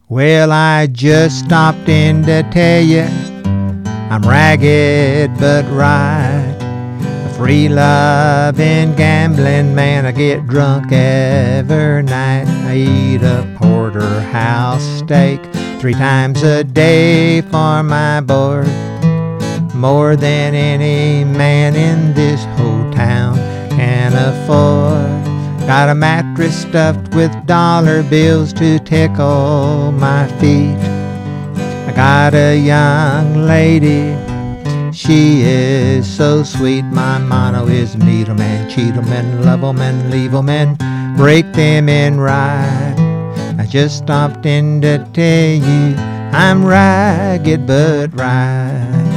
Well, I just stopped in to tell you I'm ragged but right. A free loving gambling man. I get drunk every night. I eat a porterhouse steak 3 times a day for my board. More than any man in this whole town can afford. Got a mattress stuffed with dollar bills to tickle my feet. I got a young lady, she is so sweet. My motto is meet 'em and cheat 'em and love 'em and leave 'em and break them in right. I just stopped in to tell you I'm ragged but right.